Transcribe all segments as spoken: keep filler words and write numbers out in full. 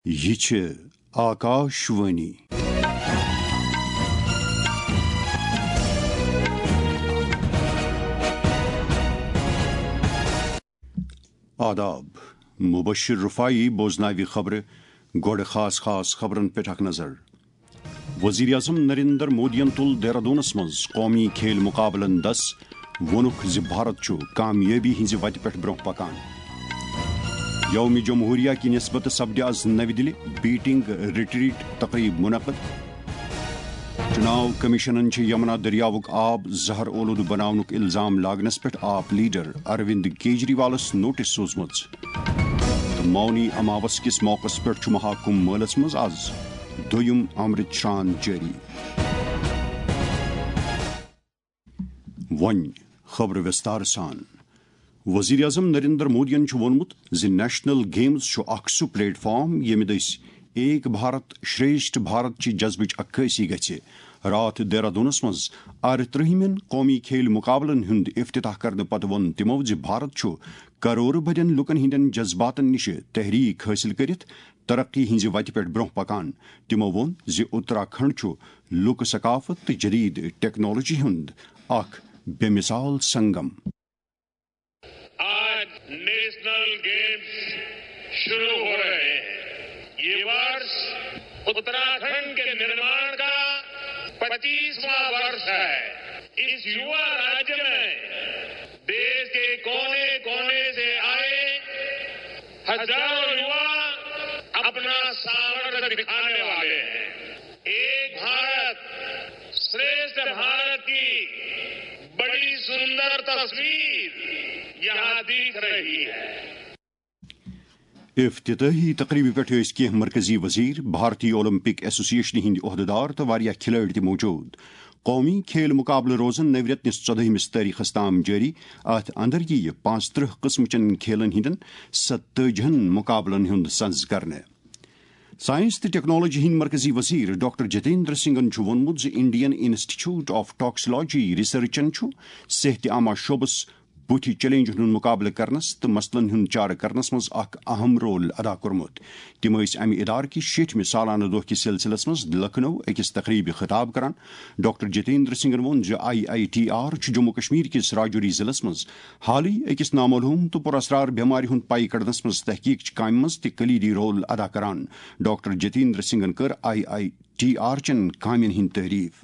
یہ چھ آکاش وانی۔ آداب، مبشر رفائی بوزناوی خبر گوڑ خاص خاص خبرن پہ اخ نظر۔ وزیر اعظم نریندر مودین تل دہرادونس مز قومی کھیل مقابلن دس وونک زِ بھارت چھُ کامیٲبی ہنزِ وتہِ پٮ۪ٹھ برونٛہہ پکان۔ یوم جمہوریہ کی نسبت سپدِ آز نوِ دِلہِ بیٹنگ ریٹریٹ تقریب منعقد۔ چناو کمیشنن چھِ یمنا دریاوُک آب زہر اولود بناونُک الزام لاگنس پٮ۪ٹھ آپ لیڈر اروند کیجریوالس نوٹس سوزمٕژ۔ تہٕ مونی اماوس کس موقعس پٮ۪ٹھ چھُ مہاکُمب مٲلس منٛز آز دوٚیِم امرت شران جٲری۔ وۄنۍ خبر وستار سان۔ وزیر اعظم نریندر مودین چھُ ووٚنمُت زِ نیشنل گیمز چھُ اکھ سُہ پلیٹ فارم ییٚمہِ دٔسۍ ایک بھارت شریشٹھ بھارت چہِ جذبٕچ عکٲسی گژھِ۔ راتھ دہرادونس منٛز ارترٛہمٮ۪ن قومی کھیل مقابلن ہُنٛد افتتاح کرنہٕ پتہٕ ووٚن تِمو زِ بھارت چھُ کرورٕ بٔدٮ۪ن لُکن ہٕنٛدٮ۪ن جذباتن نِشہِ تحریک حٲصِل کٔرِتھ ترقی ہٕنٛزِ وتہِ پٮ۪ٹھ برونٛہہ پکان۔ تِمو ووٚن زِ اتراکھنڈ چھُ لُکہٕ ثقافت تہٕ جدید ٹیکنالوجی ہُنٛد اکھ بے مثال سنگم۔ آج نیشنل گیمز شروع ہو رہے ہیں۔ یہ ورष اتراکھنڈ کے نرمان کا پچیسواں ورष ہے۔ اس یوا راجیہ میں دیش کے کونے کونے سے آئے ہزاروں یوا اپنا سامرتھ دکھانے والے ہیں۔ ایک بھارت شریشٹھ بھارت کی بڑی سندر تصویر یہاں دکھ رہی ہے۔ افتتاحی تقریبہ پٮ۪ٹھ ٲسۍ کینٛہہ مرکزی وزیر، بھارتی اولمپک ایسوسیشن ہٕنٛدۍ عہدٕدار تہٕ واریاہ کھلٲڑۍ تہِ موجود۔ قومی کھیل مقابلہٕ روزن نوِ رٮ۪تہٕ کِس ژۄدہمِس تٲریخس تام جٲری۔ اتھ اندر یِیہِ پانٛژھ تٕرٛہ قٕسمٕچن کھیلن ہٕنٛدٮ۪ن ستتٲجیَن مقابلن ہُنٛد سنز کرنہٕ۔ سائنس تہٕ ٹیکنالوجی ہٕنٛدۍ مرکزی وزیر ڈاکٹر جتیندر سنگھن چھُ ووٚنمُت زِ انڈین انسٹی ٹیوٹ آف ٹاکسالوجی ریسرچن چھُ صحتِ عامہ شعبس بُتھِ چیلنجن ہُنٛد مقابلہٕ کرنس تہٕ مسلن ہُنٛد چارٕ کرنس منٛز اکھ اہم رول ادا کوٚرمُت۔ تِم ٲسۍ امہِ ادارٕکہِ شیٖٹھمہِ سالانہٕ دۄہ کِس سلسلس منٛز لکھنؤ أکِس تقریبہِ خطاب کران۔ ڈاکٹر جتیندر سنگھن ووٚن زِ آئی آئی ٹی آر چھُ جموں کشمیر کِس راجوری ضلعس منٛز حالٕے أکِس نامعلوم تہٕ پُراسرار بٮ۪مارِ ہُنٛد پَے کڑنس منٛز تحقیٖقچہِ کامہِ منٛز تہِ کلیدی رول ادا کران۔ ڈاکٹر جتیندر سنگھن کٔر آئی آئی ٹی آر چٮ۪ن کامٮ۪ن ہٕنٛدۍ تعریٖف۔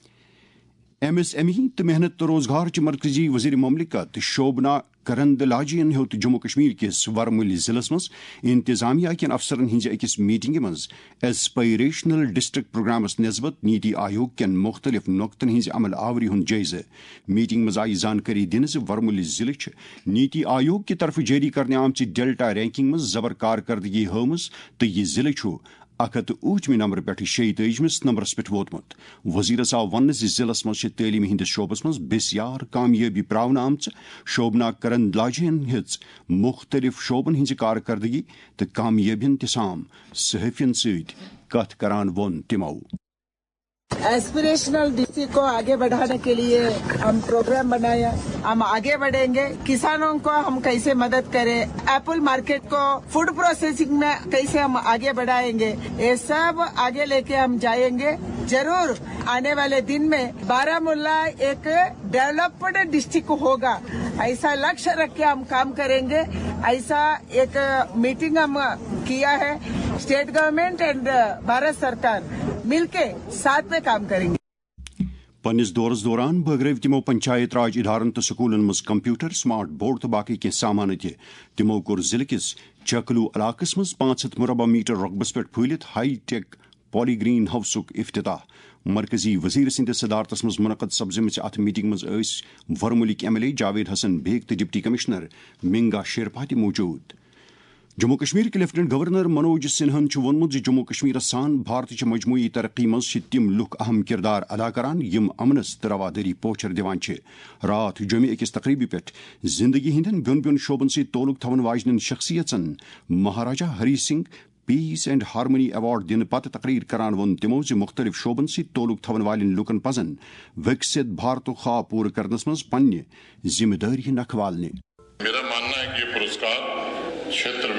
ایم ایس ایم ای تہٕ محنت تہٕ روزگار چہِ مرکزی وزیر مملکت شوبنا کرندلاجین ہیوٚت جموں کشمیر کِس ورمُلہِ ضلعس منٛز انتظامیہ کٮ۪ن افسرن ہٕنٛزِ أکِس میٹنگہِ منٛز ایسپائریشنل ڈسٹرکٹ پروگرامس نسبت نیتی آیوگ کٮ۪ن مختلف نۄقطن ہٕنٛزِ عمل آوری ہُنٛد جٲیزٕ۔ میٹنگ منٛز آیہِ زانکٲری دِنہٕ زِ ورمُلہِ ضلعہٕ چھِ نیتی آیوگ کہِ طرفہٕ جٲری کرنہٕ آمژِ ڈیلٹا رینکنگ منٛز زبر کارکردگی ہٲومٕژ تہٕ یہِ ضلعہٕ چھُ اکھ ہتھ تہٕ ٲٹھمہِ نمبر پٮ۪ٹھ شیٚیہِ تٲجمِس نمبرس پٮ۪ٹھ ووتمُت۔ وزیرس آو وننہٕ زِ ضلعس منٛز چھِ تعلیٖم ہٕنٛدِس شعبس منٛز بسیار کامیٲبی پراونہٕ آمژٕ۔ شوبنا کرندلاجین ہیٚژ مختلف شعبن ہٕنٛزِ کارکردگی تہٕ کامیٲبین تہِ سام صحافین سۭتۍ کتھ کران ووٚن تِمو۔ ایسپریشنل ڈسٹرکٹ کو آگے بڑھانے کے لیے ہم پروگرام بنایا۔ ہم آگے بڑھیں گے، کسانوں کو ہم کیسے مدد کریں، ایپل مارکیٹ کو فوڈ پروسیسنگ میں کیسے ہم آگے بڑھائیں گے، یہ سب آگے لے کے ہم جائیں گے۔ ضرور آنے والے دن میں بارہ مولہ ایک ڈیولپڈ ڈسٹرکٹ ہوگا، ایسا لکشیہ رکھ کے ہم کام کریں گے۔ ایسا ایک میٹنگ ہم کیا ہے، اسٹیٹ گورنمنٹ اینڈ بھارت سرکار مل کے ساتھ میں کام کریں گے۔ پننس دورس دوران بٲگرٲوۍ تِمو پنچایت راج ادارن تہٕ سکوٗلن منٛز کمپیوٹر، سمارٹ بورڈ تہٕ باقٕے کینٛہہ سامانہٕ تہِ۔ تِمو کوٚر ضلعہٕ کِس چکلو علاقس منٛز پانژھ ہتھ مربع میٹر رقبس پٮ۪ٹھ پھٲلِتھ ہائی ٹیک پالی گرین ہاؤسُک افتتاح۔ مرکزی وزیر سٕنٛدِس صدارتس منٛز منعقد سپزمٕژ اتھ میٹنگ منٛز ٲسۍ ورمُلٕکۍ M L A Javed Hassan Baig تہٕ ڈپٹی کمشنر منگا شیرپا تہِ موجود۔ جموں کشمیرٕکۍ لیفٹنٹ گورنر منوج سنہاہن چھُ ووٚنمُت زِ جموں کشمیرس سان بھارتٕچہِ مجموعی ترقی منٛز چھِ تِم لُکھ اہم کردار ادا کران یِم امنس تہٕ روادٲری پوچھر دِوان چھِ۔ راتھ جوٚمہِ أکِس تقریبہِ پٮ۪ٹھ زندگی ہٕنٛدٮ۪ن بیوٚن بیوٚن شعبن سۭتۍ تعلق تھاون واجنٮ۪ن شخصیژن Maharaja Hari Singh peace and harmony award دِنہٕ پتہٕ تقریر کران ووٚن تِمو زِ مختلف شعبن سۭتۍ تعلق تھاون والٮ۪ن لُکن پزن وِکست بھارتُک خواب پوٗرٕ کرنس منٛز پننہِ ذمہٕ دٲری نکھٕ والنہِ۔ میرا ماننا ہے کہ یہ پرسکار چھیتر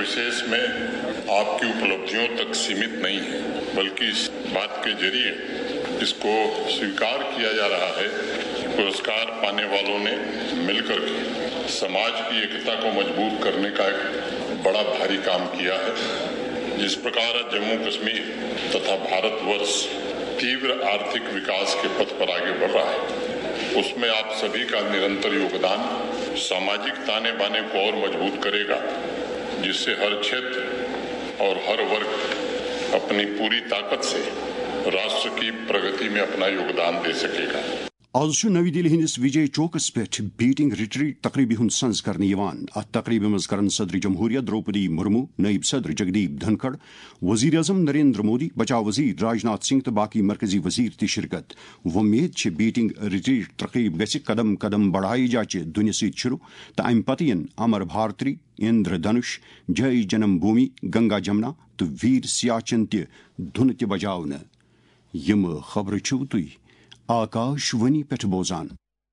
सर्विसेज में आपकी उपलब्धियों तक सीमित नहीं है, बल्कि इस बात के जरिए इसको स्वीकार किया जा रहा है कि पुरस्कार पाने वालों ने मिलकर के समाज की एकता को मजबूत करने का एक बड़ा भारी काम किया है। जिस प्रकार जम्मू कश्मीर तथा भारतवर्ष तीव्र आर्थिक विकास के पथ पर आगे बढ़ रहा है, उसमें आप सभी का निरंतर योगदान सामाजिक ताने बाने को और मजबूत करेगा, जिससे हर क्षेत्र और हर वर्ग अपनी पूरी ताकत से राष्ट्र की प्रगति में अपना योगदान दे सकेगा। आज नवी दिल्ली हंदिस विजय चौकस पे बीटिंग रिट्रीट तकरीबी हुंद संज करने यवान। अत तकरीब मज करन सदर जमहूरिया द्रौपदी मुर्मू, नायब सदर जगदीप धनखड़, वजीर अजम नरेंद्र मोदी, बचाव वजीर राजनाथ सिंह तो बाकी मरकजी वजीर ति शिरकत। वुम्मीद छ बीटिंग रिट्रीट तकरीब गछि कदम कदम बढ़ाई जाचे दुनिया सहित शुरू तो अम पत यन अमर भारती, इंद्रधनुष, जय जन्म भूमि, गंगा जमुना तो वीर सियाचिन ति धुन ति बजावन। यम खबर छु तुई आकाशवाणी पेठ बोजान।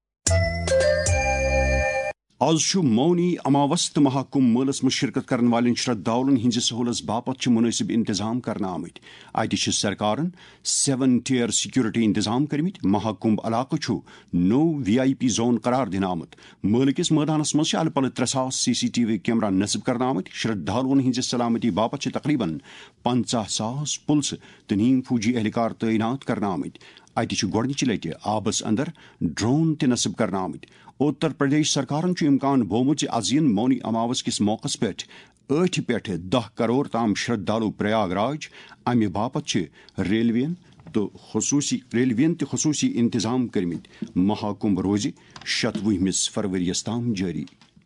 आज मौनी अमावस तो महाकुंभ मेलस में शिरकत करने वाले श्रद्धालुन हिंज सहूलस बापत मुनासिब इंतजाम करना आमत। अत सरकारन सेवन टियर सिक्योरिटी इंतजाम करमित। महाकुंभ इलाक no V I P zone करार दिन आमत। मेल किस मैदानस मज अल पल त्रे सास C C T V camera नस्ब करना आमत। श्रद्धालुन हिंज सलामती बापत तकरीबन पंचाह सास पुलिस तो नीम फौजी एहलकार तैनात करना आमत। अत गोडनिच लट आबस अंदर ड्रोन त नस्ब करना आमत। उत्तर प्रदेश सरकारन इम्कान बोमुत अजीन मौनी अमावस किस मौकस पे आठ पे दह करोड़ ताम श्रद्धालु प्रयागराज। अमे बापत रेलवेन तो खसूसी रेलवेन तो खसूसी इंतजाम करमित। महाकुंभ रोज शतवुहमिस फरवरियस ताम जारी।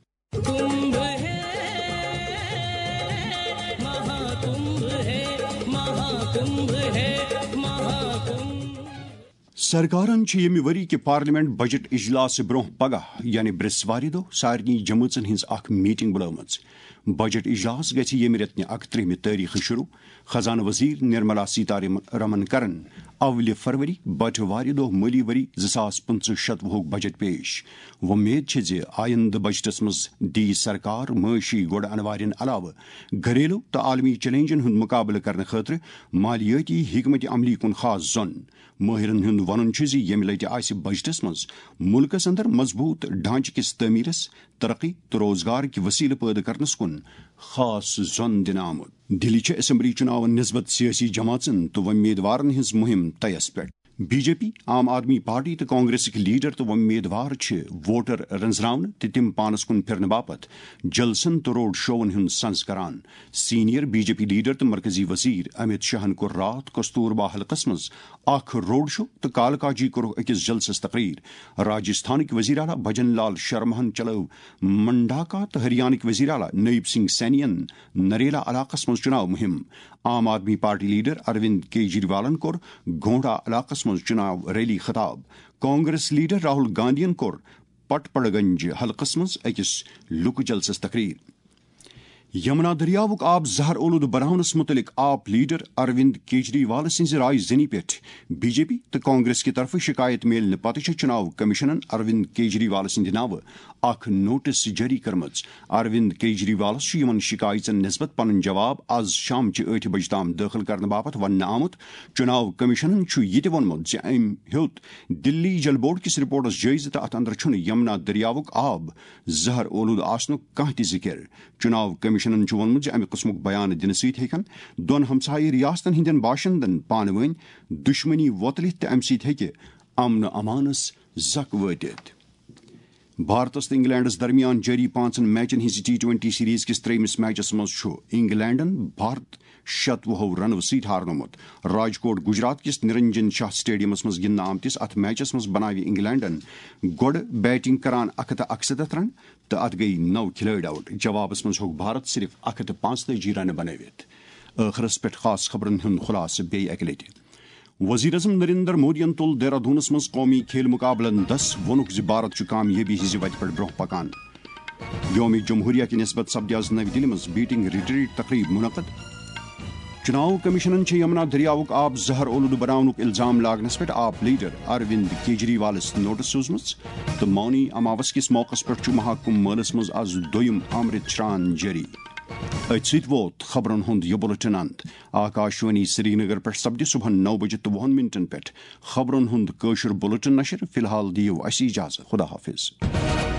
सरकारन यमि वरी के पार्लियामेंट बजट इजलास ब्रोह पगह यानी बृहस्वार दो सारनी जमूचन हिंज अख मीटिंग बुलामज। बजट इजलास गछि यमि रेतनि अकत्रहमि तारीख शुरू। खजाना वजीर निर्मला सीतारमन करन अवल फरवरी बटवार दो मली वरी ज़िसास पंचह शतवुह बजट पेश। वुम्मीद छ जे आयंद बजटस मज दी सरकार मशी गोड अनवारन अलाव घरेलू तो आलमी चैलेंजन हुंद मुकाबले करने खतर मालियाती हिकमत अमली कुन खास जोन। माहिरन हुंद वनन छ जे यमि लटि आसि बजटस मज मुल्कस अंदर मजबूत ढांचे किस तमीरस, तरक्की तो रोजगार की वसील पैदा करनस कुन खास जोन दिन आमुत। दिल्ली छ असम्बली चुनाव निस्बत सियासी जमातन तो उम्मीदवारन हिंज मुहिम तयस पे। बीजेपी, आम आदमी पार्टी तो कांग्रेस के लीडर तो उम्मीदवार छ वोटर रंजरावन तो तिम पानस कुन फिरन बापत जलसन तो रोड शोवन हुंद संस करान। सीनियर बीजेपी लीडर तो मरकजी वजीर अमित शाहन को रात कस्तूरबा हलकस मज अख रोड शो तो कालकाजी को अकिस जलसस तकरीर। राजस्थान के वजीर आला भजन लाल शर्माहन चलो मंडाका तो हरियाणा के वजीर आला नईब सिंह सैनियन नरेला इलाकस मज चुनाव मुहिम। आम आदमी पार्टी लीडर अरविंद केजरीवालन कोर घोड़ा इलाकस मज चुनाव रैली खिताब। कांग्रेस लीडर राहुल गांधीन कोर पटपड़गंज हलकस मज अकिस लुक जलसस तकरीर। यमुना दरियावुक आब जहर ओलूद बनावनस मुतलिक आप लीडर अरविंद केजरीवाल सिंज राय जनी पे बीजेपी तो कांग्रेस की तरफ शिकायत मेलने पत चुनाव कमिशनन अरविंद केजरीवाल सिंद नाव अख नोटिस जारी करमज। अरविंद केजरीवाल यमन शिकायतन निस्बत पन जवाब आज शाम आठ बज ताम दाखिल करने बापत वन आमुत। चुनाव कमिशनन यह वोनमुत जे अम हेत दिल्ली जल बोर्ड किस रिपोर्टस जायज तो अत अंदर छुन यमुना दरियावुक आब जहर ओलूद आसनुक कह त जिक्र। चुनाव कमिशनन वोनमुत जे अमि कस्मुक बयान दिन सहित हेकन दोन हमसाई रियासतन हिंदन बाशिंदन पानवइन दुश्मनी वोतलित तो अमि सहित हेके अमन अमानस जक वटित। भारतस तो इंग्लैंडस दरमियान जारी पांचन मैचन हिंस टी ट्वेंटी सीरीज किस त्रेमिस मैचस मज इंग्लैंडन भारत शतवुह रनो सत हारनोमुत। राजकोट गुजरात किस निरंजन शाह स्टेडियमस मज गिंदन आमतिस अथ मैचस मज बनाव इंग्लैंडन गोड बैटिंग करान अख तो अकसदत रन तो अत गई नौ खिलाड़ी आउट। जवाबस मज होग भारत सिर्फ अख तो पांचतजी रन बनावित। आखिरस पे खास खबरन हुंद खुलास बे अकि लटि। वजीर अजम नरेंद्र मोदियन तुल देहरादूनस मज कौमी खेल मुकाबलन दस वोनुक ज भारत कामयाबी हिज वत पे ब्रोह पकान। योम जमहूरिया की निस्बत सपद नवी दिल्ली मज बीटिंग रिट्रीट तकरीब मुनक़द। चुनाव कमिशनन यमुना दरियावुक आब जहर ओलूद बनावनुक इल्जाम लागनस पे आप लीडर अरविंद केजरीवालस नोटिस सोजमज तो मौनी अमावस किस मौकस पे महाकुंभ मेलस मज आज दोयम अमृत श्रान जारी। ات ووت خبرن ہند یہ بلٹن اند آکاشوانی سری نگر پہ سپدِ صبح نو بجے تو وہن منٹن پہ خبرن ہند قشر بلٹن نشر فی الحال دیو اسی اجازت خدا حافظ.